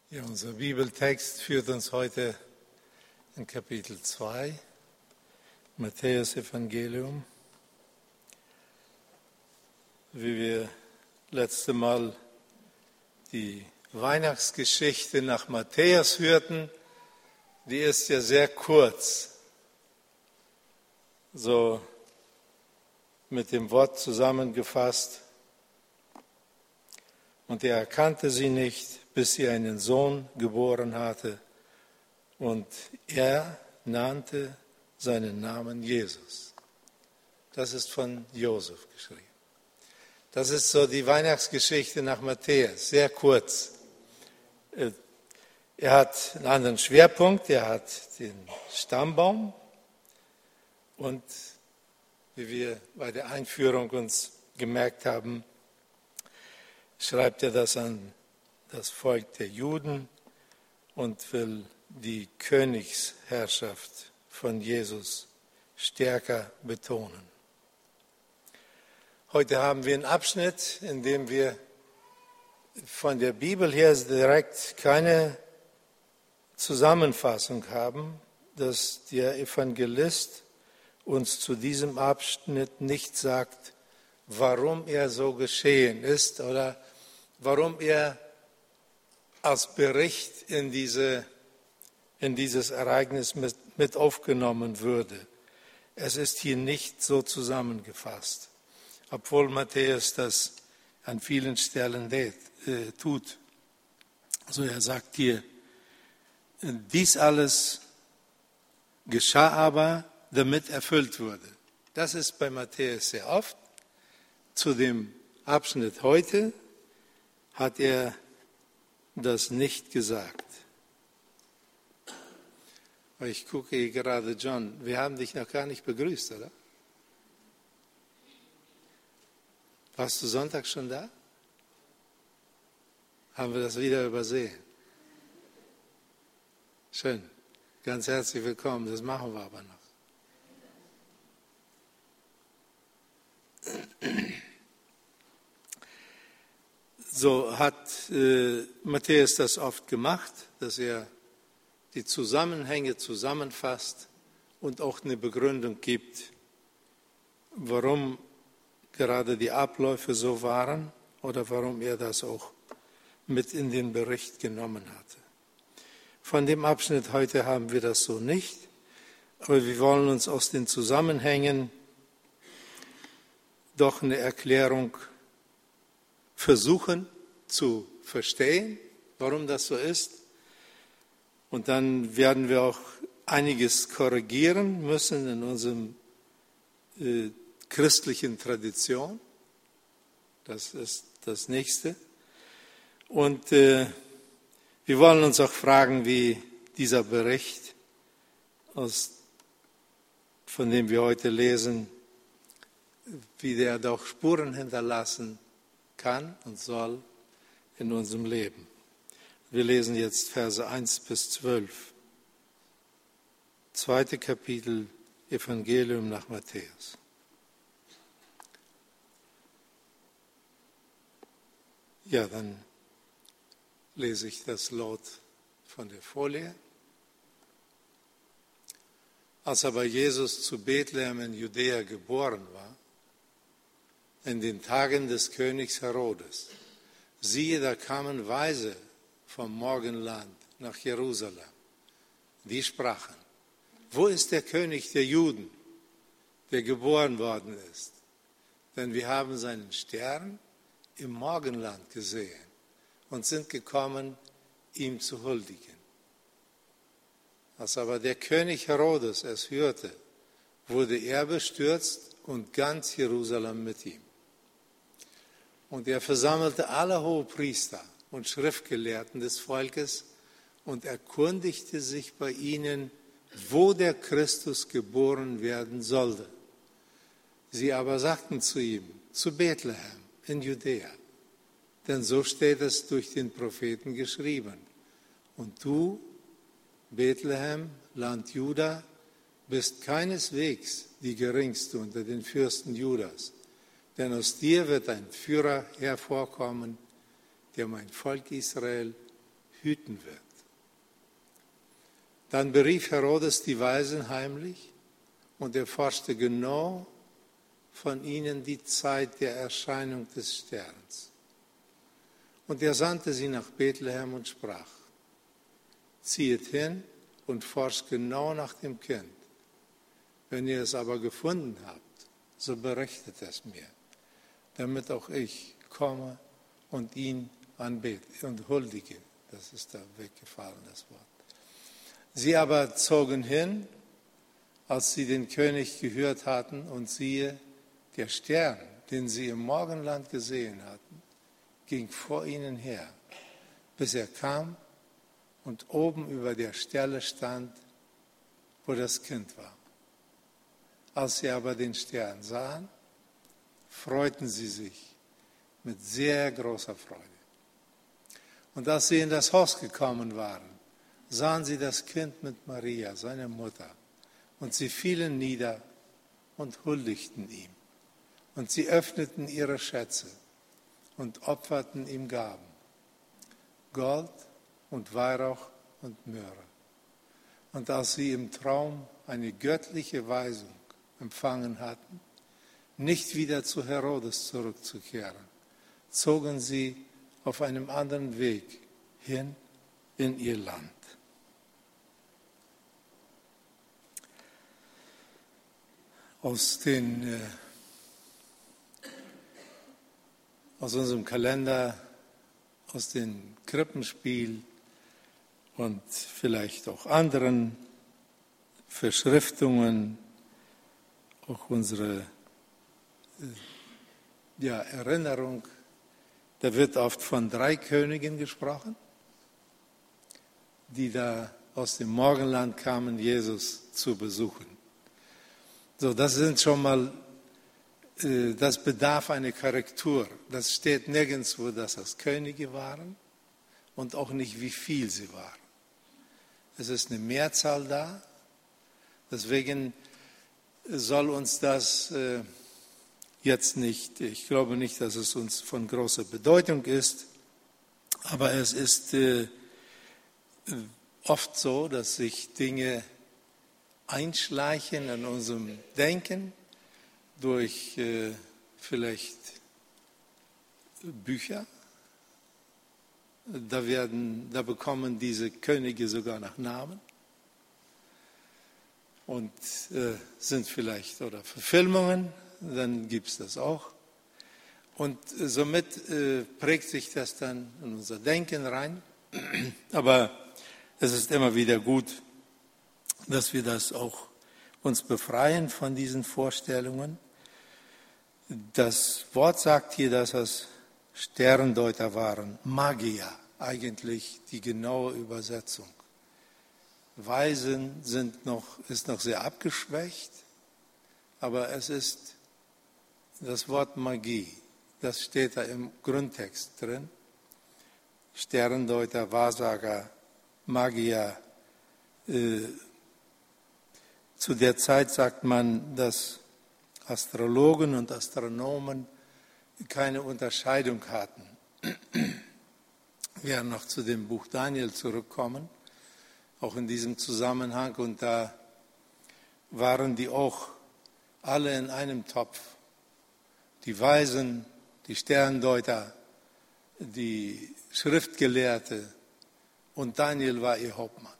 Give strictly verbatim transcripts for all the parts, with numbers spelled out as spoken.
Ja, unser Bibeltext führt uns heute in Kapitel zwei, Matthäus-Evangelium. Wie wir letzte Mal die Weihnachtsgeschichte nach Matthäus hörten, die ist ja sehr kurz, so mit dem Wort zusammengefasst. Und er erkannte sie nicht, bis sie einen Sohn geboren hatte. Und er nannte seinen Namen Jesus. Das ist von Josef geschrieben. Das ist so die Weihnachtsgeschichte nach Matthäus, sehr kurz. Er hat einen anderen Schwerpunkt, er hat den Stammbaum. Und wie wir bei der Einführung uns gemerkt haben, schreibt er das an das Volk der Juden und will die Königsherrschaft von Jesus stärker betonen. Heute haben wir einen Abschnitt, in dem wir von der Bibel her direkt keine Zusammenfassung haben, dass der Evangelist uns zu diesem Abschnitt nicht sagt, warum er so geschehen ist oder warum er als Bericht in, diese, in dieses Ereignis mit, mit aufgenommen würde. Es ist hier nicht so zusammengefasst, obwohl Matthäus das an vielen Stellen äh, tut. Also er sagt hier, dies alles geschah aber, damit erfüllt wurde. Das ist bei Matthäus sehr oft. Zu dem Abschnitt heute hat er das nicht gesagt. Ich gucke hier gerade, John, wir haben dich noch gar nicht begrüßt, oder? Warst du Sonntag schon da? Haben wir das wieder übersehen? Schön, ganz herzlich willkommen, das machen wir aber noch. So hat äh, Matthäus das oft gemacht, dass er die Zusammenhänge zusammenfasst und auch eine Begründung gibt, warum gerade die Abläufe so waren oder warum er das auch mit in den Bericht genommen hatte. Von dem Abschnitt heute haben wir das so nicht, aber wir wollen uns aus den Zusammenhängen doch eine Erklärung versuchen zu verstehen, warum das so ist. Und dann werden wir auch einiges korrigieren müssen in unserem äh, christlichen Tradition. Das ist das Nächste. Und äh, wir wollen uns auch fragen, wie dieser Bericht, aus, von dem wir heute lesen, wie der doch Spuren hinterlassen kann und soll in unserem Leben. Wir lesen jetzt Verse eins bis zwölf. Zweite Kapitel Evangelium nach Matthäus. Ja, dann lese ich das laut von der Folie. Als aber Jesus zu Bethlehem in Judäa geboren war, in den Tagen des Königs Herodes, siehe, da kamen Weise vom Morgenland nach Jerusalem. Die sprachen, wo ist der König der Juden, der geboren worden ist? Denn wir haben seinen Stern im Morgenland gesehen und sind gekommen, ihm zu huldigen. Als aber der König Herodes es hörte, wurde er bestürzt und ganz Jerusalem mit ihm. Und er versammelte alle Hohepriester und Schriftgelehrten des Volkes und erkundigte sich bei ihnen, wo der Christus geboren werden sollte. Sie aber sagten zu ihm, zu Bethlehem in Judäa, denn so steht es durch den Propheten geschrieben. Und du, Bethlehem, Land Juda, bist keineswegs die geringste unter den Fürsten Judas. Denn aus dir wird ein Führer hervorkommen, der mein Volk Israel hüten wird. Dann berief Herodes die Weisen heimlich und erforschte genau von ihnen die Zeit der Erscheinung des Sterns. Und er sandte sie nach Bethlehem und sprach: Ziehet hin und forscht genau nach dem Kind. Wenn ihr es aber gefunden habt, so berichtet es mir, damit auch ich komme und ihn anbete und huldige. Das ist da weggefallen, das Wort. Sie aber zogen hin, als sie den König gehört hatten, und siehe, der Stern, den sie im Morgenland gesehen hatten, ging vor ihnen her, bis er kam und oben über der Stelle stand, wo das Kind war. Als sie aber den Stern sahen, freuten sie sich mit sehr großer Freude. Und als sie in das Haus gekommen waren, sahen sie das Kind mit Maria, seiner Mutter, und sie fielen nieder und huldigten ihm. Und sie öffneten ihre Schätze und opferten ihm Gaben, Gold und Weihrauch und Myrrhe. Und als sie im Traum eine göttliche Weisung empfangen hatten, nicht wieder zu Herodes zurückzukehren, zogen sie auf einem anderen Weg hin in ihr Land. Aus, den, äh, aus unserem Kalender, aus dem Krippenspiel und vielleicht auch anderen Verschriftungen, auch unsere äh, ja, Erinnerung, da wird oft von drei Königen gesprochen, die da aus dem Morgenland kamen, Jesus zu besuchen. So, das sind schon mal, äh, das bedarf einer Korrektur. Das steht nirgendwo, dass das Könige waren und auch nicht, wie viel sie waren. Es ist eine Mehrzahl da, deswegen soll uns das äh, jetzt nicht, ich glaube nicht, dass es uns von großer Bedeutung ist, aber es ist äh, oft so, dass sich Dinge einschleichen in unserem Denken durch äh, vielleicht Bücher. Da, werden, da bekommen diese Könige sogar nach Namen und äh, sind vielleicht, oder Verfilmungen, dann gibt es das auch. Und äh, somit äh, prägt sich das dann in unser Denken rein. Aber es ist immer wieder gut, dass wir das auch uns befreien von diesen Vorstellungen. Das Wort sagt hier, dass es Sterndeuter waren, Magier, eigentlich die genaue Übersetzung. Weisen sind noch, ist noch sehr abgeschwächt, aber es ist das Wort Magie, das steht da im Grundtext drin. Sterndeuter, Wahrsager, Magier. Äh, zu der Zeit sagt man, dass Astrologen und Astronomen keine Unterscheidung hatten. Wir werden noch zu dem Buch Daniel zurückkommen, auch in diesem Zusammenhang. Und da waren die auch alle in einem Topf. Die Weisen, die Sterndeuter, die Schriftgelehrte, und Daniel war ihr Hauptmann.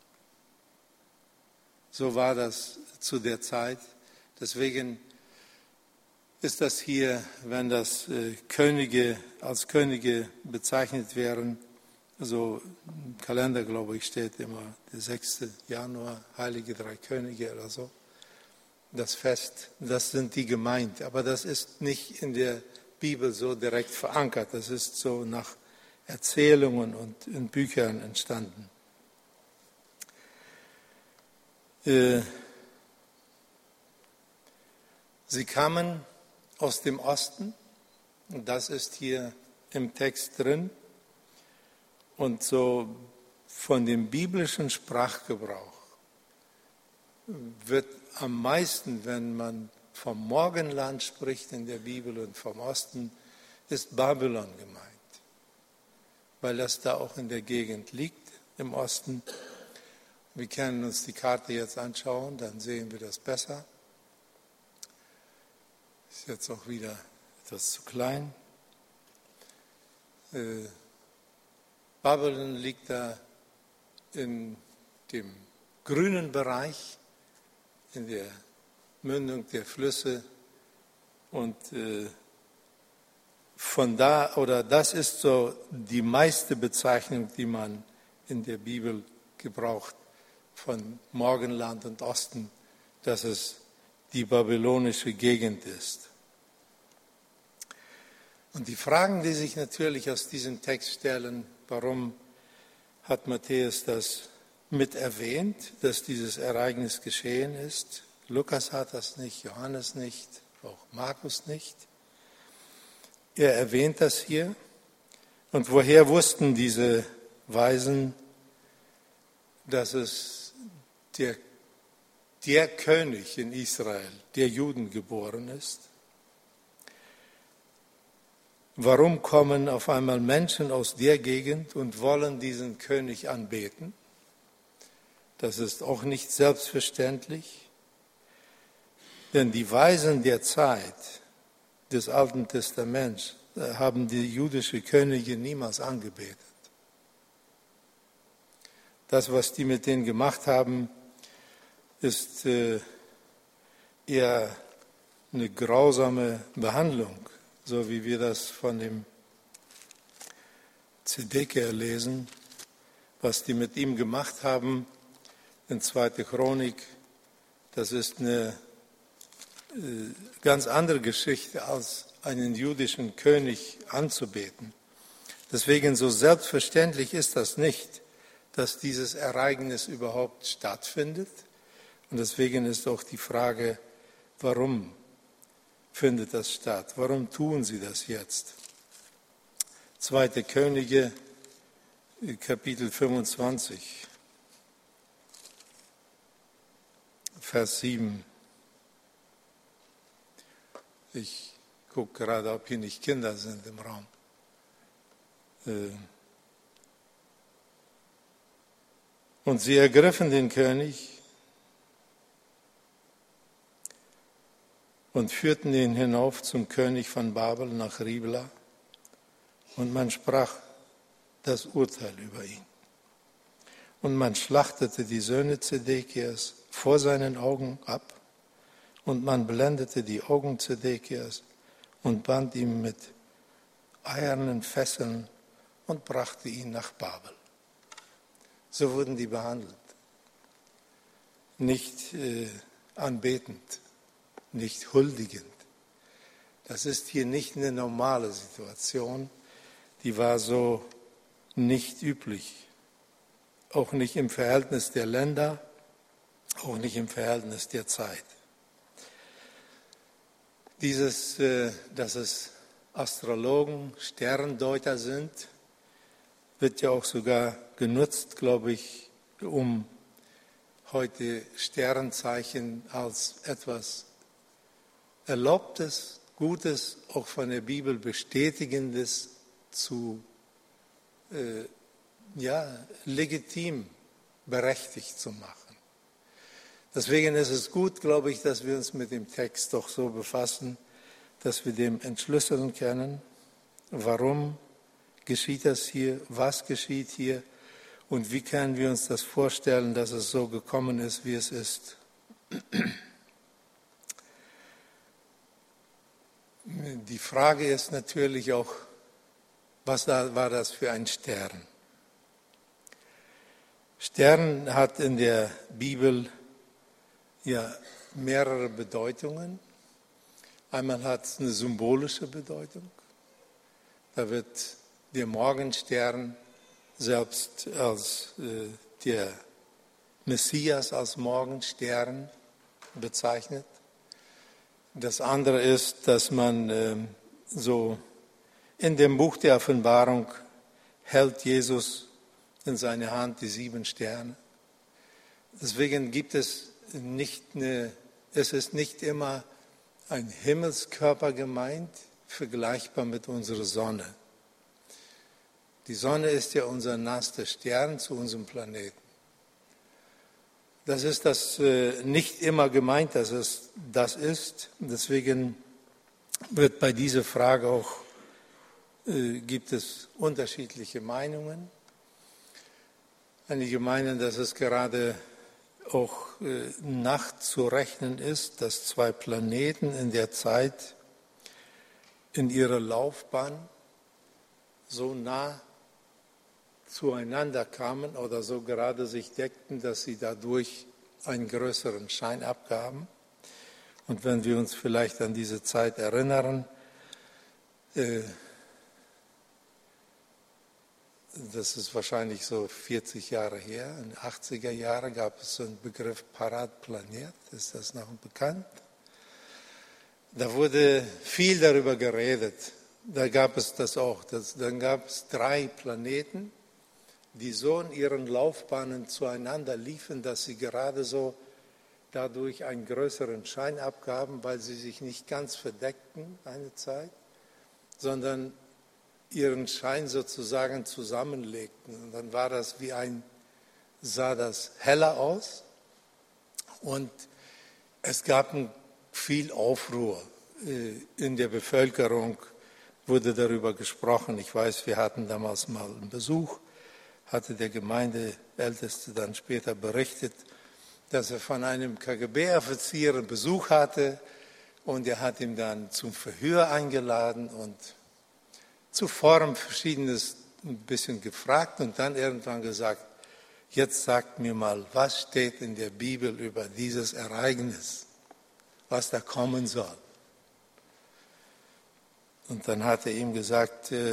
So war das zu der Zeit. Deswegen ist das hier, wenn das äh, Könige als Könige bezeichnet wären, so im Kalender, glaube ich, steht immer der sechste Januar, Heilige Drei Könige oder so, das Fest, das sind die gemeint. Aber das ist nicht in der Bibel so direkt verankert. Das ist so nach Erzählungen und in Büchern entstanden. Äh, sie kamen aus dem Osten, und das ist hier im Text drin. Und so von dem biblischen Sprachgebrauch wird am meisten, wenn man vom Morgenland spricht in der Bibel und vom Osten, ist Babylon gemeint. weil das da auch in der Gegend liegt, im Osten. Wir können uns die Karte jetzt anschauen, dann sehen wir das besser. Ist jetzt auch wieder etwas zu klein. Äh, Babylon liegt da in dem grünen Bereich, in der Mündung der Flüsse. Und äh, von da, oder das ist so die meiste Bezeichnung, die man in der Bibel gebraucht, von Morgenland und Osten, dass es die babylonische Gegend ist. Und die Fragen, die sich natürlich aus diesem Text stellen, warum hat Matthäus das mit erwähnt, dass dieses Ereignis geschehen ist? Lukas hat das nicht, Johannes nicht, auch Markus nicht. Er erwähnt das hier. Und woher wussten diese Weisen, dass es der, der König in Israel, der Juden geboren ist? Warum kommen auf einmal Menschen aus der Gegend und wollen diesen König anbeten? Das ist auch nicht selbstverständlich, denn die Weisen der Zeit des Alten Testaments haben die jüdische Könige niemals angebetet. Das, was die mit denen gemacht haben, ist äh, eher eine grausame Behandlung, so wie wir das von dem Zedekia lesen, was die mit ihm gemacht haben in zweiter Chronik. Das ist eine äh, ganz andere Geschichte, als einen jüdischen König anzubeten. Deswegen so selbstverständlich ist das nicht, dass dieses Ereignis überhaupt stattfindet. Und deswegen ist auch die Frage, warum findet das statt? Warum tun sie das jetzt? Zweite Könige, Kapitel fünfundzwanzig, Vers sieben. Ich gucke gerade, ob hier nicht Kinder sind im Raum. Und sie ergriffen den König und führten ihn hinauf zum König von Babel nach Ribla. Und man sprach das Urteil über ihn. Und man schlachtete die Söhne Zedekias vor seinen Augen ab. Und man blendete die Augen Zedekias und band ihn mit eiernen Fesseln und brachte ihn nach Babel. So wurden die behandelt. Nicht äh, anbetend, nicht huldigend. Das ist hier nicht eine normale Situation. Die war so nicht üblich. Auch nicht im Verhältnis der Länder, auch nicht im Verhältnis der Zeit. Dieses, äh, dass es Astrologen, Sterndeuter sind, wird ja auch sogar genutzt, glaube ich, um heute Sternzeichen als etwas Erlaubtes, Gutes, auch von der Bibel Bestätigendes zu, äh, ja, legitim berechtigt zu machen. Deswegen ist es gut, glaube ich, dass wir uns mit dem Text doch so befassen, dass wir dem entschlüsseln können, warum geschieht das hier, was geschieht hier und wie können wir uns das vorstellen, dass es so gekommen ist, wie es ist. Die Frage ist natürlich auch, was war das für ein Stern? Stern hat in der Bibel ja mehrere Bedeutungen. Einmal hat es eine symbolische Bedeutung. Da wird der Morgenstern selbst als äh, der Messias als Morgenstern bezeichnet. Das andere ist, dass man äh, so in dem Buch der Offenbarung hält Jesus in seiner Hand die sieben Sterne. Deswegen gibt es nicht eine, es ist nicht immer ein Himmelskörper gemeint, vergleichbar mit unserer Sonne. Die Sonne ist ja unser nahester Stern zu unserem Planeten. Das ist das äh, nicht immer gemeint, dass es das ist. Deswegen wird bei dieser Frage auch, äh, gibt es unterschiedliche Meinungen. Einige meinen, dass es gerade auch äh, nachzurechnen ist, dass zwei Planeten in der Zeit in ihrer Laufbahn so nah zueinander kamen oder so gerade sich deckten, dass sie dadurch einen größeren Schein abgaben. Und wenn wir uns vielleicht an diese Zeit erinnern, äh, das ist wahrscheinlich so vierzig Jahre her, in den achtziger Jahren gab es so einen Begriff Paradplanet, ist das noch bekannt? Da wurde viel darüber geredet, da gab es das auch. Das, dann gab es drei Planeten, die so in ihren Laufbahnen zueinander liefen, dass sie gerade so dadurch einen größeren Schein abgaben, weil sie sich nicht ganz verdeckten eine Zeit, sondern ihren Schein sozusagen zusammenlegten. Und dann war das wie ein, sah das heller aus und es gab viel Aufruhr in der Bevölkerung, wurde darüber gesprochen. Ich weiß, wir hatten damals mal einen Besuch, hatte der Gemeindeälteste dann später berichtet, dass er von einem K G B-Offizier einen Besuch hatte und er hat ihn dann zum Verhör eingeladen und zuvor Verschiedenes ein bisschen gefragt und dann irgendwann gesagt, jetzt sagt mir mal, was steht in der Bibel über dieses Ereignis, was da kommen soll. Und dann hat er ihm gesagt, äh,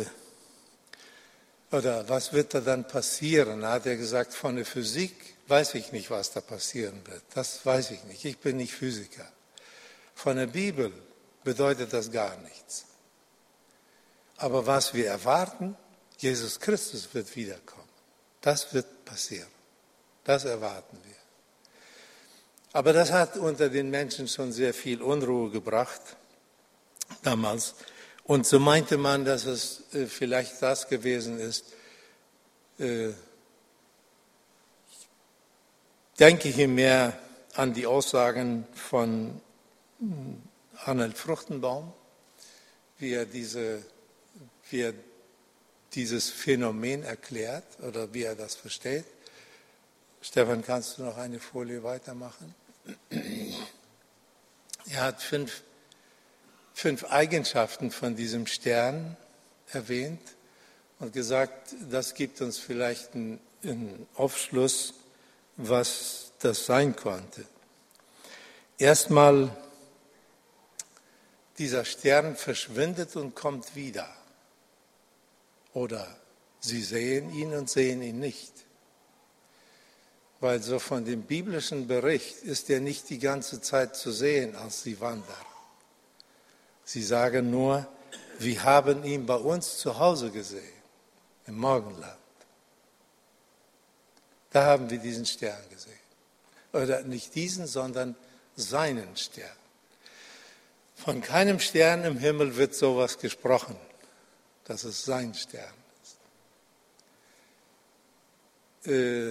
oder was wird da dann passieren? Da hat er gesagt, von der Physik weiß ich nicht, was da passieren wird. Das weiß ich nicht. Ich bin nicht Physiker. Von der Bibel bedeutet das gar nichts. Aber was wir erwarten, Jesus Christus wird wiederkommen. Das wird passieren. Das erwarten wir. Aber das hat unter den Menschen schon sehr viel Unruhe gebracht damals. Und so meinte man, dass es äh, vielleicht das gewesen ist. Äh, denke ich mehr an die Aussagen von Arnold Fruchtenbaum, wie er, diese, wie er dieses Phänomen erklärt oder wie er das versteht. Stefan, kannst du noch eine Folie weitermachen? Er hat fünf fünf Eigenschaften von diesem Stern erwähnt und gesagt, das gibt uns vielleicht einen, einen Aufschluss, was das sein konnte. Erstmal, dieser Stern verschwindet und kommt wieder. Oder sie sehen ihn und sehen ihn nicht. Weil so von dem biblischen Bericht ist er nicht die ganze Zeit zu sehen, als sie wandern. Sie sagen nur, wir haben ihn bei uns zu Hause gesehen, im Morgenland. Da haben wir diesen Stern gesehen. Oder nicht diesen, sondern seinen Stern. Von keinem Stern im Himmel wird sowas gesprochen, dass es sein Stern ist. Äh,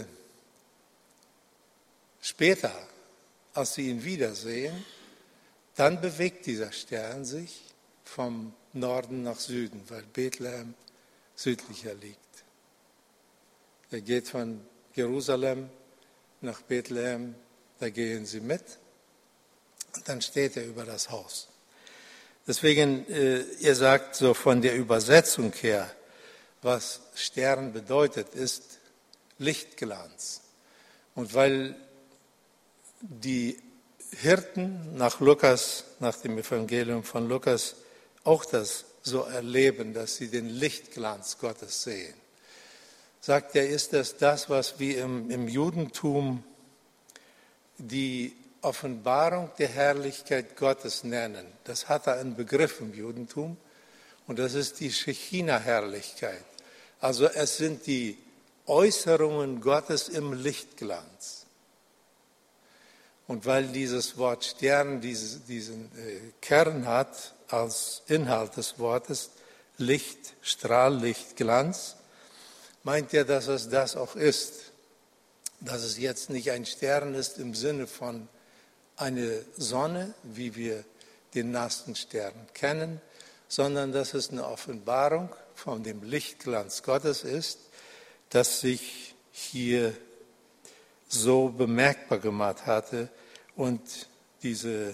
später, als sie ihn wiedersehen, dann bewegt dieser Stern sich vom Norden nach Süden, weil Bethlehem südlicher liegt. Er geht von Jerusalem nach Bethlehem, da gehen sie mit und dann steht er über das Haus. Deswegen, äh, ihr sagt so von der Übersetzung her, was Stern bedeutet, ist Lichtglanz. Und weil die Hirten nach Lukas, nach dem Evangelium von Lukas, auch das so erleben, dass sie den Lichtglanz Gottes sehen. Sagt er, ist das das, was wir im, im Judentum die Offenbarung der Herrlichkeit Gottes nennen. Das hat er einen Begriff im Judentum und das ist die Schechina-Herrlichkeit. Also es sind die Äußerungen Gottes im Lichtglanz. Und weil dieses Wort Stern diesen, diesen äh, Kern hat als Inhalt des Wortes, Licht, Strahl, Licht, Glanz, meint er, dass es das auch ist. Dass es jetzt nicht ein Stern ist im Sinne von eine Sonne, wie wir den nassen Stern kennen, sondern dass es eine Offenbarung von dem Lichtglanz Gottes ist, das sich hier so bemerkbar gemacht hatte und diese,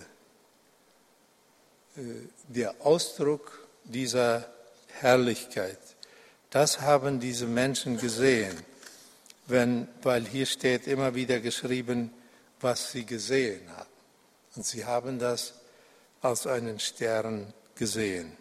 der Ausdruck dieser Herrlichkeit, das haben diese Menschen gesehen, wenn, weil hier steht immer wieder geschrieben, was sie gesehen haben. Und sie haben das als einen Stern gesehen.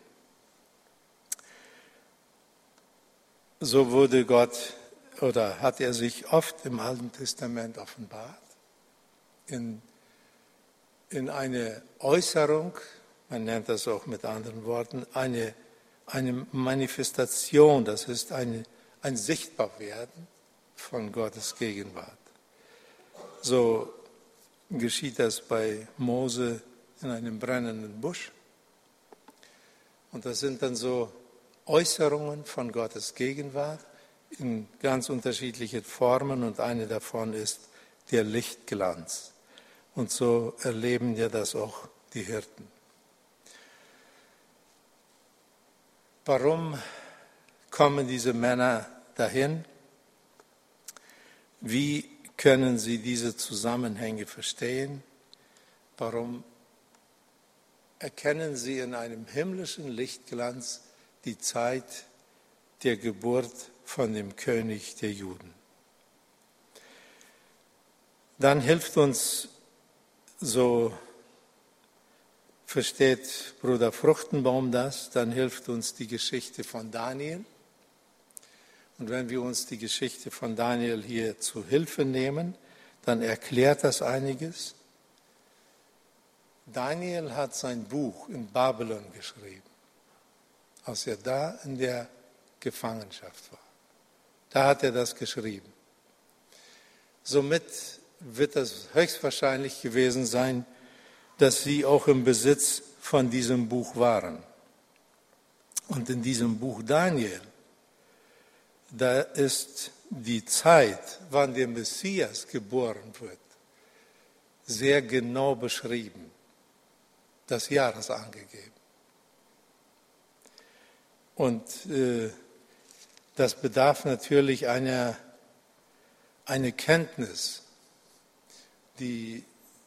So wurde Gott oder hat er sich oft im Alten Testament offenbart, in, in eine Äußerung, man nennt das auch mit anderen Worten, eine, eine Manifestation, das ist eine, ein Sichtbarwerden von Gottes Gegenwart. So geschieht das bei Mose in einem brennenden Busch. Und das sind dann so Äußerungen von Gottes Gegenwart in ganz unterschiedlichen Formen und eine davon ist der Lichtglanz. Und so erleben ja das auch die Hirten. Warum kommen diese Männer dahin? Wie können sie diese Zusammenhänge verstehen? Warum erkennen sie in einem himmlischen Lichtglanz die Zeit der Geburt von dem König der Juden? Dann hilft uns, so versteht Bruder Fruchtenbaum das, dann hilft uns die Geschichte von Daniel. Und wenn wir uns die Geschichte von Daniel hier zu Hilfe nehmen, dann erklärt das einiges. Daniel hat sein Buch in Babylon geschrieben, als er da in der Gefangenschaft war. Da hat er das geschrieben. Somit wird es höchstwahrscheinlich gewesen sein, dass sie auch im Besitz von diesem Buch waren. Und in diesem Buch Daniel, da ist die Zeit, wann der Messias geboren wird, sehr genau beschrieben. Das Jahr ist angegeben. Und äh, das bedarf natürlich einer, einer Kenntnis, die,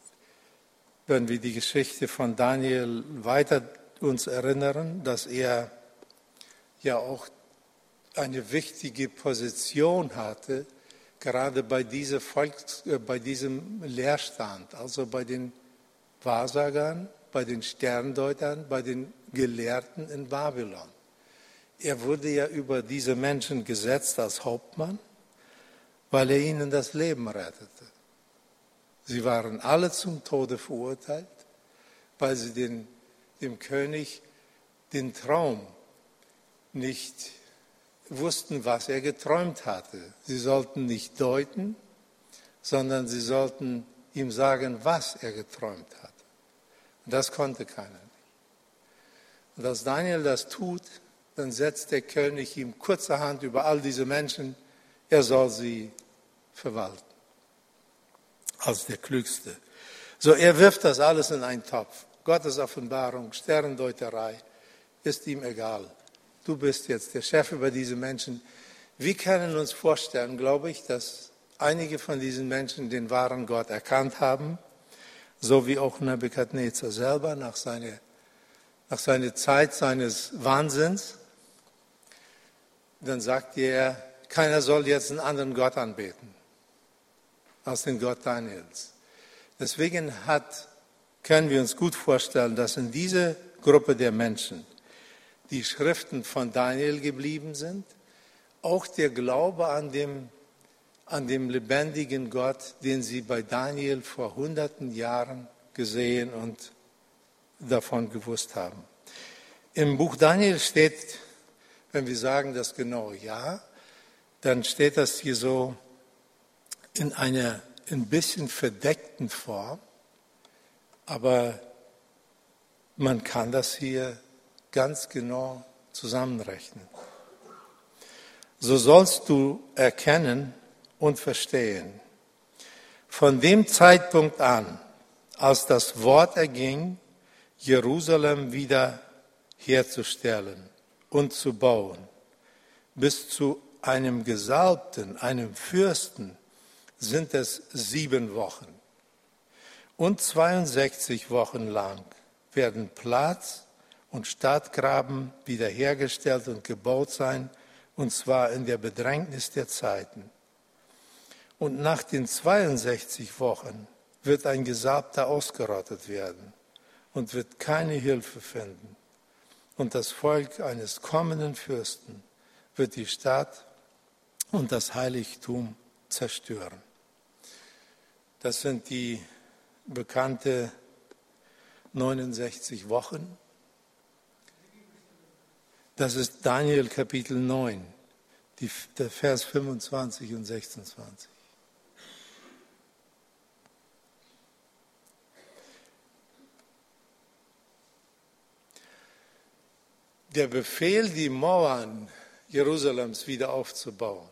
wenn wir die Geschichte von Daniel weiter uns erinnern, dass er ja auch eine wichtige Position hatte, gerade bei, dieser Volks, äh, bei diesem Leerstand, also bei den Wahrsagern, bei den Sterndeutern, bei den Gelehrten in Babylon. Er wurde ja über diese Menschen gesetzt als Hauptmann, weil er ihnen das Leben rettete. Sie waren alle zum Tode verurteilt, weil sie den, dem König den Traum nicht wussten, was er geträumt hatte. Sie sollten nicht deuten, sondern sie sollten ihm sagen, was er geträumt hatte. Und das konnte keiner nicht. Und als Daniel das tut, dann setzt der König ihm kurzerhand über all diese Menschen, er soll sie verwalten. Als der Klügste. So, er wirft das alles in einen Topf. Gottes Offenbarung, Sterndeuterei, ist ihm egal. Du bist jetzt der Chef über diese Menschen. Wir können uns vorstellen, glaube ich, dass einige von diesen Menschen den wahren Gott erkannt haben, so wie auch Nebukadnezar selber nach seiner, nach seiner Zeit seines Wahnsinns. Dann sagt er, keiner soll jetzt einen anderen Gott anbeten als den Gott Daniels. Deswegen hat, können wir uns gut vorstellen, dass in dieser Gruppe der Menschen die Schriften von Daniel geblieben sind, auch der Glaube an dem, an dem lebendigen Gott, den sie bei Daniel vor hunderten Jahren gesehen und davon gewusst haben. Im Buch Daniel steht, wenn wir sagen das genaue Jahr, dann steht das hier so in einer ein bisschen verdeckten Form, aber man kann das hier ganz genau zusammenrechnen. so sollst du erkennen und verstehen. Von dem Zeitpunkt an, als das Wort erging, Jerusalem wieder herzustellen und zu bauen, bis zu einem Gesalbten, einem Fürsten, sind es sieben Wochen. Und zweiundsechzig Wochen lang werden Platz und Stadtgraben wiederhergestellt und gebaut sein, und zwar in der Bedrängnis der Zeiten. Und nach den zweiundsechzig Wochen wird ein Gesalbter ausgerottet werden und wird keine Hilfe finden. Und das Volk eines kommenden Fürsten wird die Stadt und das Heiligtum zerstören. Das sind die bekannte neunundsechzig Wochen. Das ist Daniel Kapitel neun, die, der Vers fünfundzwanzig und sechsundzwanzig. Der Befehl, die Mauern Jerusalems wieder aufzubauen,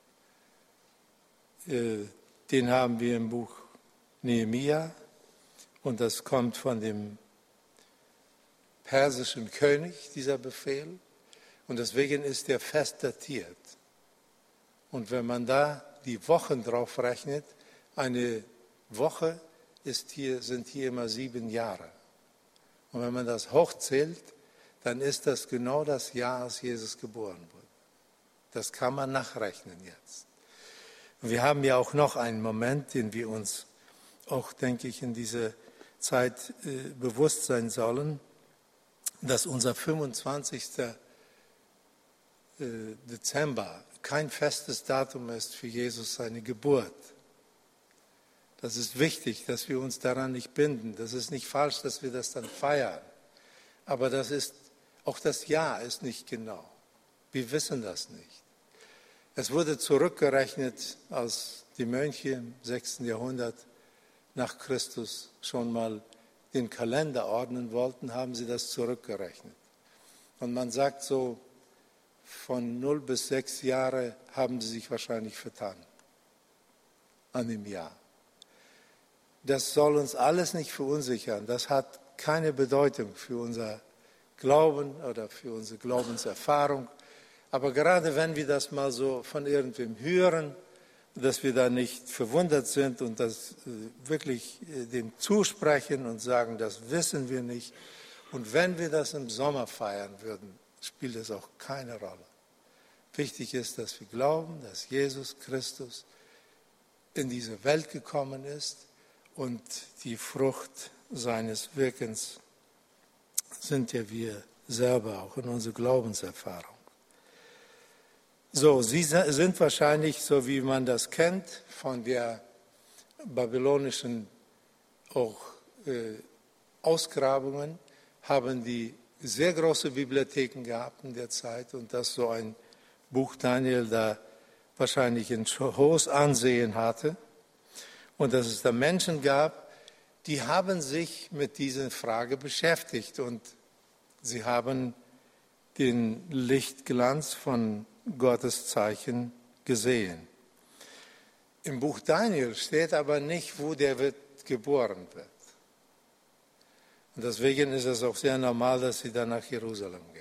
den haben wir im Buch Nehemia, und das kommt von dem persischen König, dieser Befehl, und deswegen ist er fest datiert. Und wenn man da die Wochen drauf rechnet, eine Woche ist hier, sind hier immer sieben Jahre. Und wenn man das hochzählt, dann ist das genau das Jahr, als Jesus geboren wurde. Das kann man nachrechnen jetzt. Und wir haben ja auch noch einen Moment, den wir uns auch, denke ich, in dieser Zeit äh, bewusst sein sollen, dass unser fünfundzwanzigster Äh, Dezember kein festes Datum ist für Jesus, seine Geburt. Das ist wichtig, dass wir uns daran nicht binden. Das ist nicht falsch, dass wir das dann feiern. Aber das ist, auch das Jahr ist nicht genau. Wir wissen das nicht. Es wurde zurückgerechnet, als die Mönche im sechsten Jahrhundert nach Christus schon mal den Kalender ordnen wollten, haben sie das zurückgerechnet. Und man sagt so, von null bis sechs Jahre haben sie sich wahrscheinlich vertan an dem Jahr. Das soll uns alles nicht verunsichern. Das hat keine Bedeutung für unser Glauben oder für unsere Glaubenserfahrung. Aber gerade wenn wir das mal so von irgendwem hören, dass wir da nicht verwundert sind und das wirklich dem zusprechen und sagen, das wissen wir nicht. Und wenn wir das im Sommer feiern würden, spielt es auch keine Rolle. Wichtig ist, dass wir glauben, dass Jesus Christus in diese Welt gekommen ist, und die Frucht seines Wirkens sind ja wir selber auch in unserer Glaubenserfahrung. So, sie sind wahrscheinlich, so wie man das kennt, von der babylonischen auch äh, Ausgrabungen, haben die sehr große Bibliotheken gehabt in der Zeit, und dass so ein Buch Daniel da wahrscheinlich ein hohes Ansehen hatte, und dass es da Menschen gab, die haben sich mit dieser Frage beschäftigt, und sie haben den Lichtglanz von Gottes Zeichen gesehen. Im Buch Daniel steht aber nicht, wo der wird geboren wird. Und deswegen ist es auch sehr normal, dass sie dann nach Jerusalem gehen.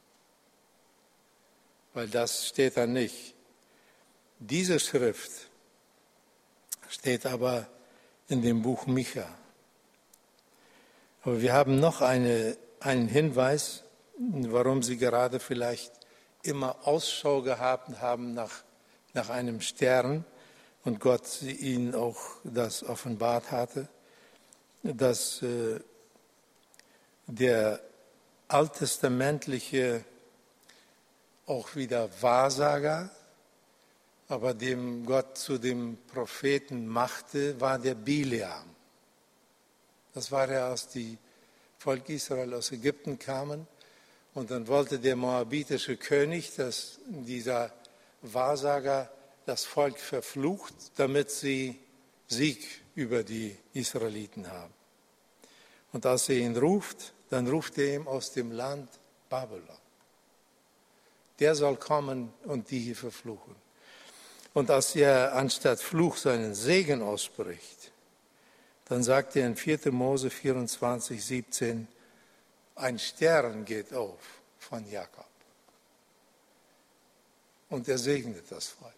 Weil das steht da nicht. Diese Schrift steht aber in dem Buch Micha. Aber wir haben noch eine, einen Hinweis, warum sie gerade vielleicht immer Ausschau gehabt haben nach, nach einem Stern und Gott ihnen auch das offenbart hatte, dass äh, der alttestamentliche auch wieder Wahrsager, aber dem Gott zu dem Propheten machte, war der Bileam. Das war der, als die Volk Israel aus Ägypten kamen, und dann wollte der moabitische König, dass dieser Wahrsager das Volk verflucht, damit sie Sieg über die Israeliten haben. Und als er ihn ruft, dann ruft er ihn aus dem Land Babylon. Der soll kommen und die hier verfluchen. Und als er anstatt Fluch seinen Segen ausspricht, dann sagt er in vierter Mose vierundzwanzig, siebzehn, ein Stern geht auf von Jakob. Und er segnet das Volk.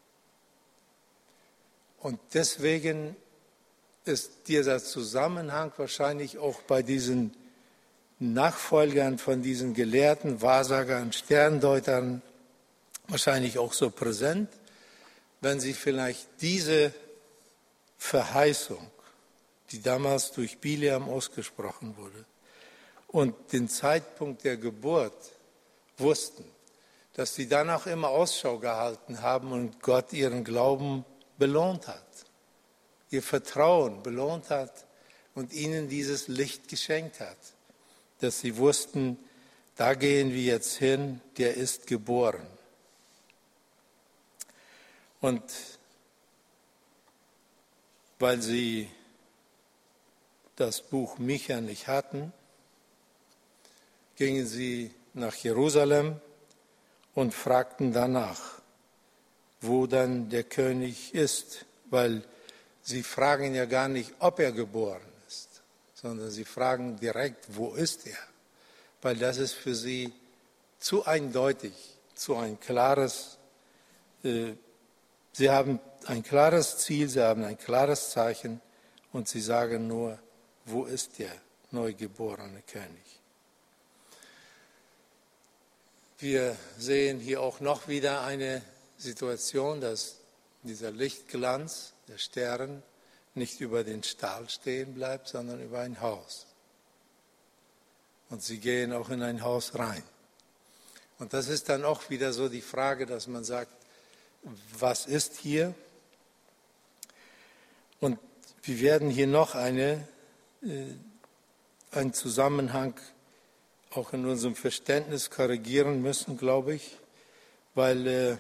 Und deswegen ist dieser Zusammenhang wahrscheinlich auch bei diesen Nachfolgern von diesen Gelehrten, Wahrsagern, Sterndeutern wahrscheinlich auch so präsent, wenn sie vielleicht diese Verheißung, die damals durch Bileam ausgesprochen wurde, und den Zeitpunkt der Geburt wussten, dass sie danach immer Ausschau gehalten haben und Gott ihren Glauben belohnt hat, ihr Vertrauen belohnt hat und ihnen dieses Licht geschenkt hat, dass sie wussten, da gehen wir jetzt hin, der ist geboren. Und weil sie das Buch Micha nicht hatten, gingen sie nach Jerusalem und fragten danach, wo dann der König ist, weil sie fragen ja gar nicht, ob er geboren ist, sondern sie fragen direkt, wo ist er? Weil das ist für sie zu eindeutig, zu ein klares, äh, sie haben ein klares Ziel, sie haben ein klares Zeichen und sie sagen nur, wo ist der neugeborene König? Wir sehen hier auch noch wieder eine Situation, dass dieser Lichtglanz der Stern nicht über den Stall stehen bleibt, sondern über ein Haus. Und sie gehen auch in ein Haus rein. Und das ist dann auch wieder so die Frage, dass man sagt, was ist hier? Und wir werden hier noch eine, äh, einen Zusammenhang auch in unserem Verständnis korrigieren müssen, glaube ich, weil äh,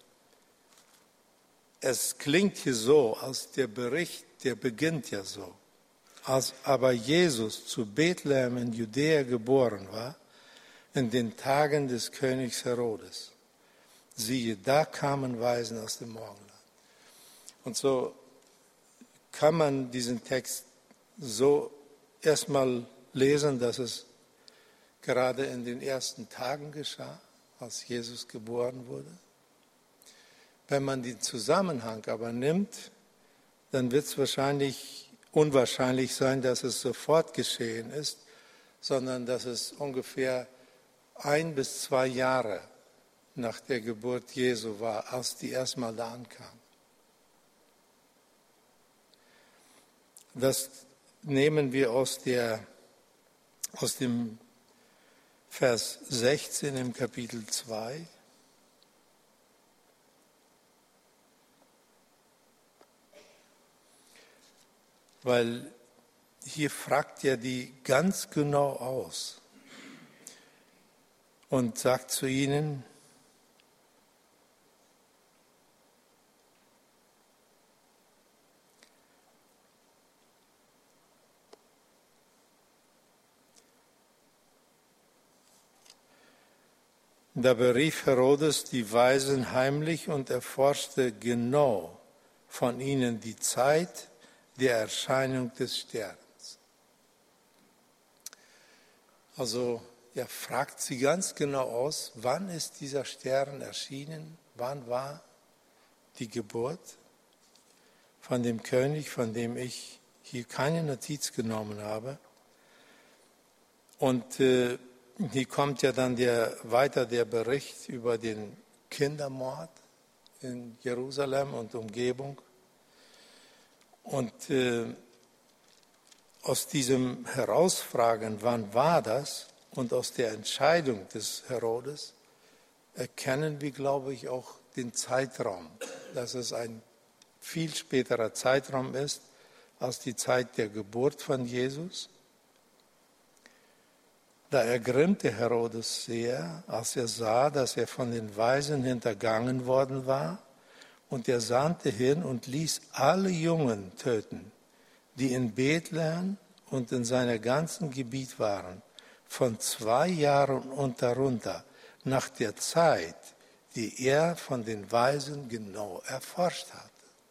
es klingt hier so, als der Bericht, der beginnt ja so. Als aber Jesus zu Bethlehem in Judäa geboren war, in den Tagen des Königs Herodes, siehe, da kamen Weisen aus dem Morgenland. Und so kann man diesen Text so erstmal lesen, dass es gerade in den ersten Tagen geschah, als Jesus geboren wurde. Wenn man den Zusammenhang aber nimmt, dann wird es wahrscheinlich unwahrscheinlich sein, dass es sofort geschehen ist, sondern dass es ungefähr ein bis zwei Jahre nach der Geburt Jesu war, als die erstmal da ankamen. Das nehmen wir aus, der, aus dem Vers sechzehn im Kapitel zwei. Weil hier fragt er die ganz genau aus und sagt zu ihnen, da berief Herodes die Weisen heimlich und erforschte genau von ihnen die Zeit der Erscheinung des Sterns. Also er fragt sie ganz genau aus, wann ist dieser Stern erschienen, wann war die Geburt von dem König, von dem ich hier keine Notiz genommen habe. Und äh, hier kommt ja dann der, weiter der Bericht über den Kindermord in Jerusalem und Umgebung. Und äh, aus diesem Herausfragen, wann war das, und aus der Entscheidung des Herodes erkennen wir, glaube ich, auch den Zeitraum, dass es ein viel späterer Zeitraum ist als die Zeit der Geburt von Jesus. Da ergrimmte Herodes sehr, als er sah, dass er von den Weisen hintergangen worden war. Und er sandte hin und ließ alle Jungen töten, die in Bethlehem und in seinem ganzen Gebiet waren, von zwei Jahren und darunter, nach der Zeit, die er von den Weisen genau erforscht hatte.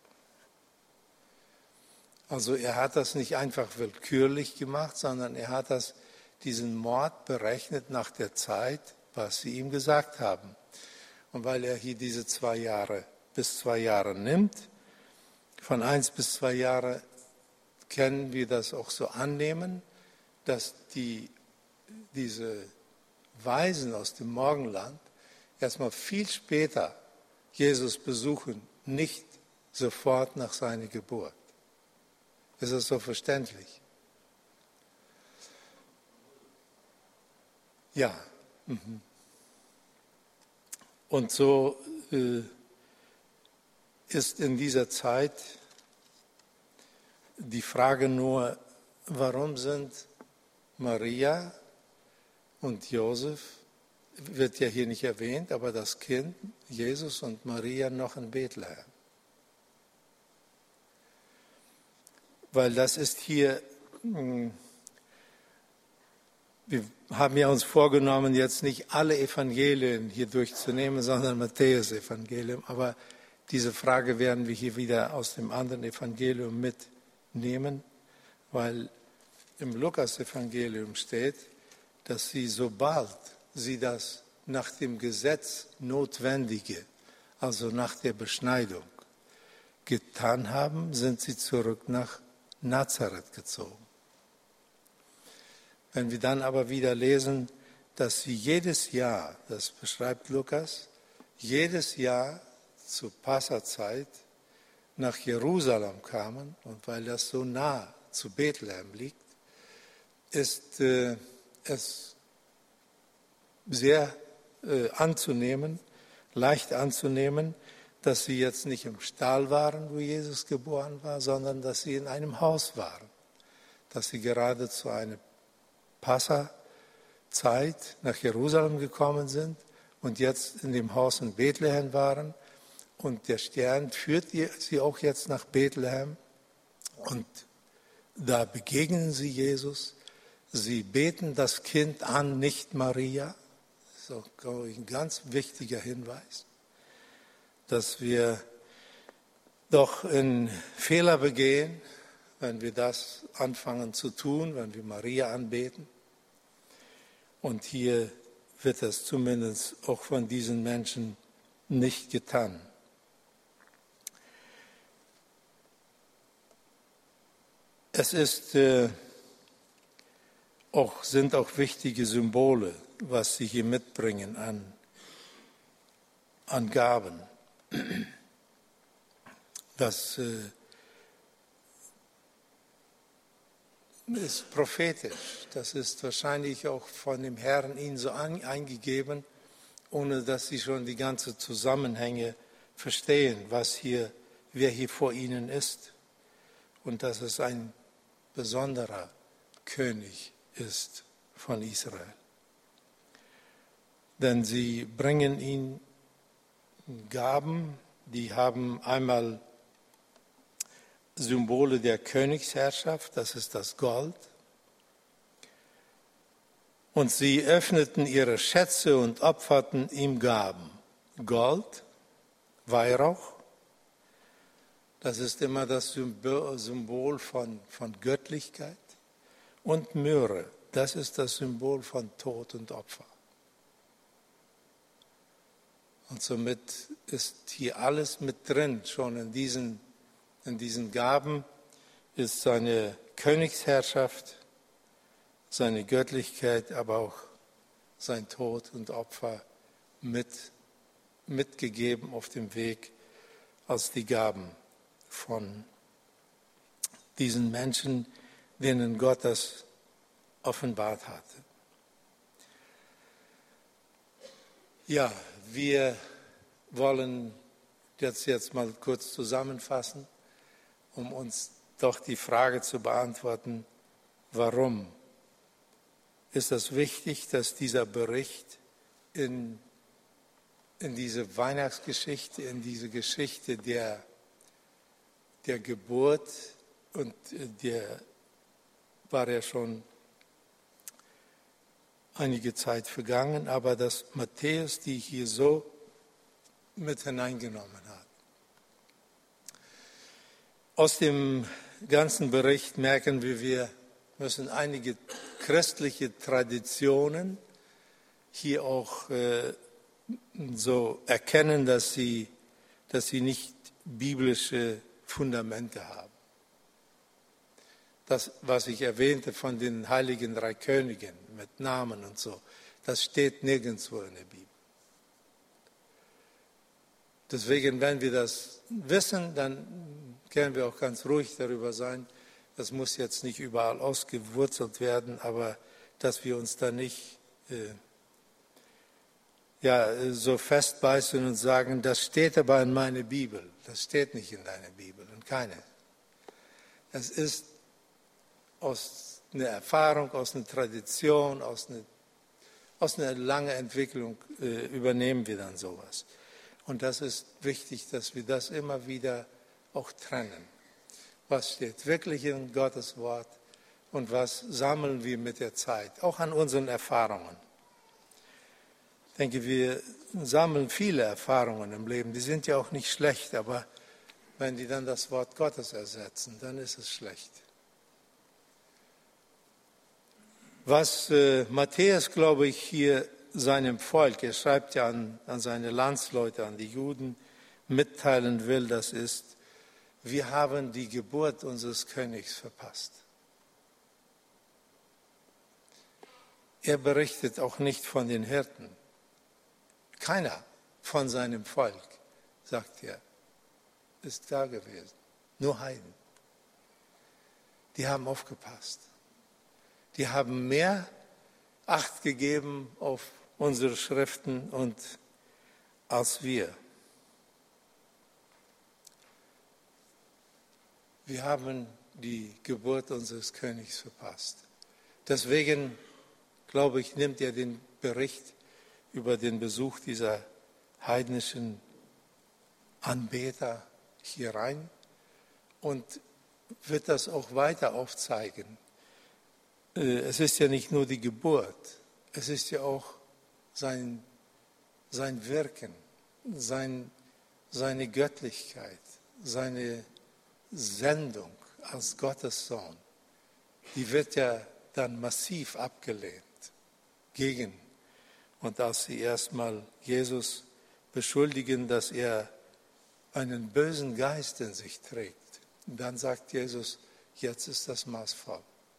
Also er hat das nicht einfach willkürlich gemacht, sondern er hat das, diesen Mord berechnet nach der Zeit, was sie ihm gesagt haben. Und weil er hier diese zwei Jahre bis zwei Jahre nimmt, von eins bis zwei Jahre können wir das auch so annehmen, dass die, diese Weisen aus dem Morgenland erstmal viel später Jesus besuchen, nicht sofort nach seiner Geburt. Ist das so verständlich? Ja. Und so äh, ist in dieser Zeit die Frage nur, warum sind Maria und Josef, wird ja hier nicht erwähnt, aber das Kind, Jesus und Maria noch in Bethlehem? Weil das ist hier, wir haben ja uns vorgenommen, jetzt nicht alle Evangelien hier durchzunehmen, sondern Matthäus-Evangelium. Aber diese Frage werden wir hier wieder aus dem anderen Evangelium mitnehmen, weil im Lukas-Evangelium steht, dass sie, sobald sie das nach dem Gesetz Notwendige, also nach der Beschneidung, getan haben, sind sie zurück nach Nazareth gezogen. Wenn wir dann aber wieder lesen, dass sie jedes Jahr, das beschreibt Lukas, jedes Jahr zur Passazeit nach Jerusalem kamen, und weil das so nah zu Bethlehem liegt, ist äh, es sehr äh, anzunehmen, leicht anzunehmen, dass sie jetzt nicht im Stall waren, wo Jesus geboren war, sondern dass sie in einem Haus waren, dass sie gerade zu einer Passazeit nach Jerusalem gekommen sind und jetzt in dem Haus in Bethlehem waren. Und der Stern führt sie auch jetzt nach Bethlehem. Und da begegnen sie Jesus. Sie beten das Kind an, nicht Maria. Das ist auch, glaube ich, ein ganz wichtiger Hinweis, dass wir doch einen Fehler begehen, wenn wir das anfangen zu tun, wenn wir Maria anbeten. Und hier wird das zumindest auch von diesen Menschen nicht getan. Es ist, äh, auch, sind auch wichtige Symbole, was sie hier mitbringen an, an Gaben. Das äh, ist prophetisch. Das ist wahrscheinlich auch von dem Herrn ihnen so an, eingegeben, ohne dass sie schon die ganzen Zusammenhänge verstehen, was hier, wer hier vor ihnen ist. Und dass es ein besonderer König ist von Israel. Denn sie bringen ihn Gaben, die haben einmal Symbole der Königsherrschaft, das ist das Gold. Und sie öffneten ihre Schätze und opferten ihm Gaben. Gold, Weihrauch, das ist immer das Symbol von, von Göttlichkeit. Und Myrrhe, das ist das Symbol von Tod und Opfer. Und somit ist hier alles mit drin, schon in diesen, in diesen Gaben ist seine Königsherrschaft, seine Göttlichkeit, aber auch sein Tod und Opfer mit, mitgegeben auf dem Weg als die Gaben von diesen Menschen, denen Gott das offenbart hatte. Ja, wir wollen jetzt, jetzt mal kurz zusammenfassen, um uns doch die Frage zu beantworten, warum ist es wichtig, dass dieser Bericht in, in diese Weihnachtsgeschichte, in diese Geschichte der, der Geburt und der war ja schon einige Zeit vergangen, aber dass Matthäus die hier so mit hineingenommen hat. Aus dem ganzen Bericht merken wir, wir müssen einige christliche Traditionen hier auch äh, so erkennen, dass sie, dass sie nicht biblische Fundamente haben. Das, was ich erwähnte von den heiligen drei Königen mit Namen und so, das steht nirgendwo in der Bibel. Deswegen, wenn wir das wissen, dann können wir auch ganz ruhig darüber sein. Das muss jetzt nicht überall ausgewurzelt werden, aber dass wir uns da nicht äh, ja, so festbeißen und sagen, das steht aber in meiner Bibel. Das steht nicht in deiner Bibel, in keine. Es ist aus einer Erfahrung, aus einer Tradition, aus einer, aus einer langen Entwicklung äh, übernehmen wir dann sowas. Und das ist wichtig, dass wir das immer wieder auch trennen. Was steht wirklich in Gottes Wort und was sammeln wir mit der Zeit, auch an unseren Erfahrungen. Ich denke, wir sammeln viele Erfahrungen im Leben, die sind ja auch nicht schlecht, aber wenn die dann das Wort Gottes ersetzen, dann ist es schlecht. Was äh, Matthäus, glaube ich, hier seinem Volk, er schreibt ja an, an seine Landsleute, an die Juden, mitteilen will, das ist, wir haben die Geburt unseres Königs verpasst. Er berichtet auch nicht von den Hirten. Keiner von seinem Volk, sagt er, ist da gewesen. Nur Heiden. Die haben aufgepasst. Die haben mehr Acht gegeben auf unsere Schriften und als wir. Wir haben die Geburt unseres Königs verpasst. Deswegen, glaube ich, nimmt er den Bericht über den Besuch dieser heidnischen Anbeter hier rein und wird das auch weiter aufzeigen. Es ist ja nicht nur die Geburt, es ist ja auch sein, sein Wirken, sein, seine Göttlichkeit, seine Sendung als Gottes Sohn. Die wird ja dann massiv abgelehnt gegen. Und als sie erstmal Jesus beschuldigen, dass er einen bösen Geist in sich trägt, dann sagt Jesus, jetzt ist das Maß voll.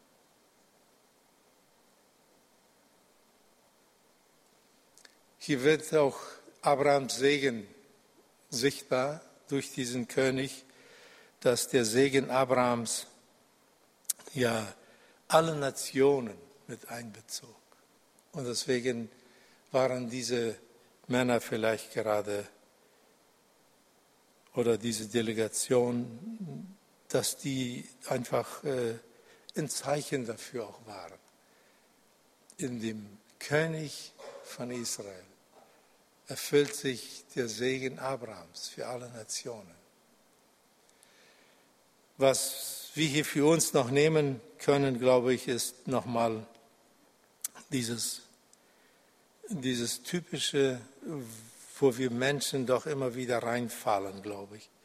Hier wird auch Abrahams Segen sichtbar durch diesen König, dass der Segen Abrahams ja alle Nationen mit einbezog. Und deswegen waren diese Männer vielleicht gerade oder diese Delegation, dass die einfach äh, ein Zeichen dafür auch waren. In dem König von Israel erfüllt sich der Segen Abrahams für alle Nationen. Was wir hier für uns noch nehmen können, glaube ich, ist nochmal dieses, dieses typische, wo wir Menschen doch immer wieder reinfallen, glaube ich.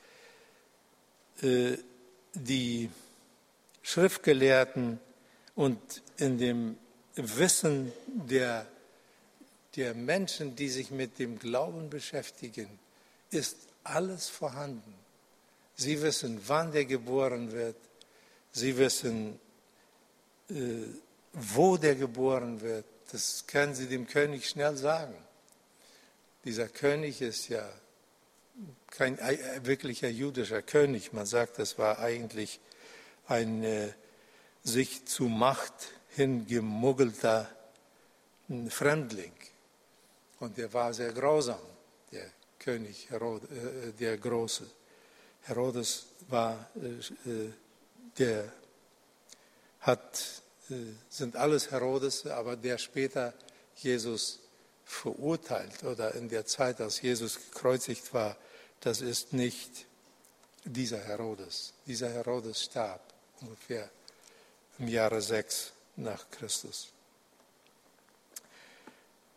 Die Schriftgelehrten und in dem Wissen der, der Menschen, die sich mit dem Glauben beschäftigen, ist alles vorhanden. Sie wissen, wann der geboren wird. Sie wissen, äh, wo der geboren wird. Das können Sie dem König schnell sagen. Dieser König ist ja kein wirklicher jüdischer König. Man sagt, das war eigentlich ein äh, sich zu Macht hingemuggelter Fremdling. Und der war sehr grausam, der König Herod, äh, der Große. Herodes war, äh, der hat, äh, sind alles Herodes, aber der später Jesus verurteilt oder in der Zeit, als Jesus gekreuzigt war, das ist nicht dieser Herodes. Dieser Herodes starb ungefähr im Jahre sechs nach Christus.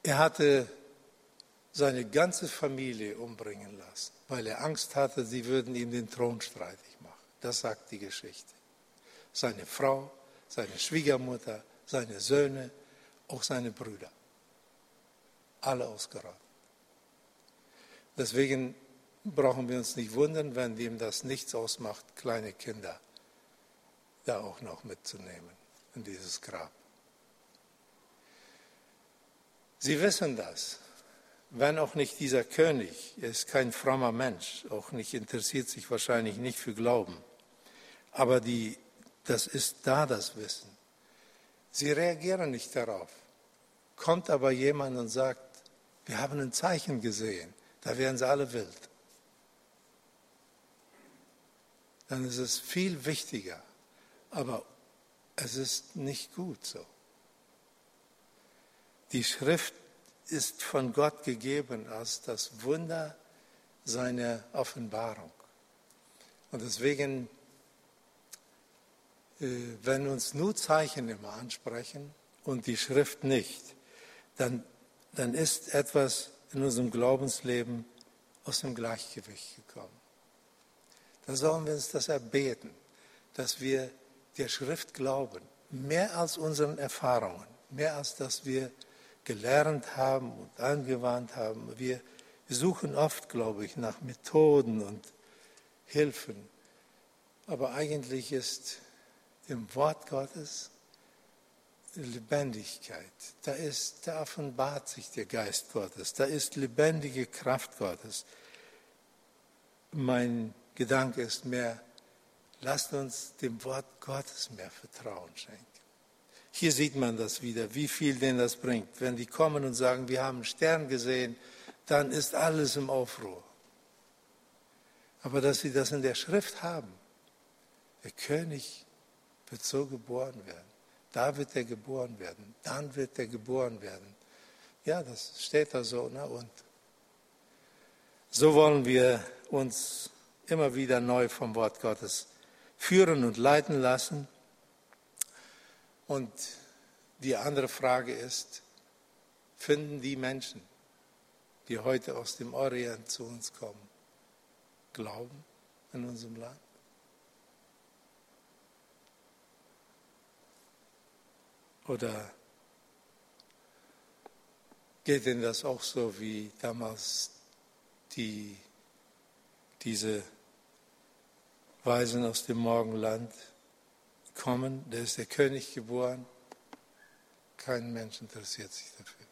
Er hatte seine ganze Familie umbringen lassen, weil er Angst hatte, sie würden ihm den Thron streitig machen. Das sagt die Geschichte. Seine Frau, seine Schwiegermutter, seine Söhne, auch seine Brüder. Alle ausgerottet. Deswegen brauchen wir uns nicht wundern, wenn ihm das nichts ausmacht, kleine Kinder da auch noch mitzunehmen in dieses Grab. Sie wissen das. Wenn auch nicht dieser König, er ist kein frommer Mensch, auch nicht interessiert sich wahrscheinlich nicht für Glauben. Aber die, das ist da, das Wissen. Sie reagieren nicht darauf. Kommt aber jemand und sagt, wir haben ein Zeichen gesehen, da werden sie alle wild. Dann ist es viel wichtiger, aber es ist nicht gut so. Die Schrift ist von Gott gegeben als das Wunder seiner Offenbarung. Und deswegen, wenn uns nur Zeichen immer ansprechen und die Schrift nicht, dann, dann ist etwas in unserem Glaubensleben aus dem Gleichgewicht gekommen. Dann sollen wir uns das erbeten, dass wir der Schrift glauben, mehr als unseren Erfahrungen, mehr als dass wir gelernt haben und angewandt haben. Wir suchen oft, glaube ich, nach Methoden und Hilfen. Aber eigentlich ist im Wort Gottes Lebendigkeit. Da ist, da offenbart sich der Geist Gottes. Da ist lebendige Kraft Gottes. Mein Gedanke ist mehr, lasst uns dem Wort Gottes mehr Vertrauen schenken. Hier sieht man das wieder, wie viel denn das bringt. Wenn die kommen und sagen, wir haben einen Stern gesehen, dann ist alles im Aufruhr. Aber dass sie das in der Schrift haben, der König wird so geboren werden. Da wird er geboren werden. Dann wird er geboren werden. Ja, das steht da so. Na und? So wollen wir uns immer wieder neu vom Wort Gottes führen und leiten lassen. Und die andere Frage ist, finden die Menschen, die heute aus dem Orient zu uns kommen, Glauben in unserem Land? Oder geht denn das auch so wie damals die, diese Weisen aus dem Morgenland kommen, da ist der König geboren, kein Mensch interessiert sich dafür.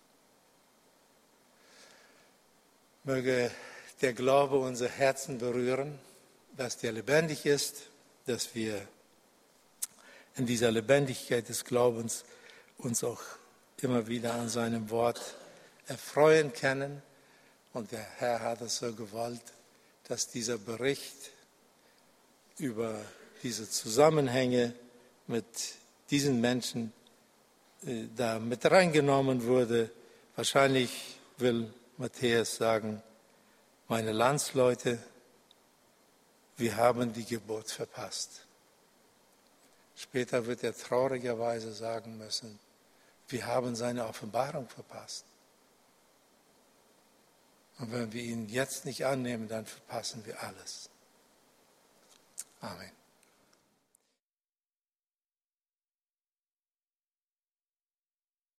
Möge der Glaube unser Herzen berühren, dass der lebendig ist, dass wir in dieser Lebendigkeit des Glaubens uns auch immer wieder an seinem Wort erfreuen können. Und der Herr hat es so gewollt, dass dieser Bericht über diese Zusammenhänge mit diesen Menschen äh, da mit reingenommen wurde. Wahrscheinlich will Matthäus sagen, meine Landsleute, wir haben die Geburt verpasst. Später wird er traurigerweise sagen müssen, wir haben seine Offenbarung verpasst. Und wenn wir ihn jetzt nicht annehmen, dann verpassen wir alles. Amen.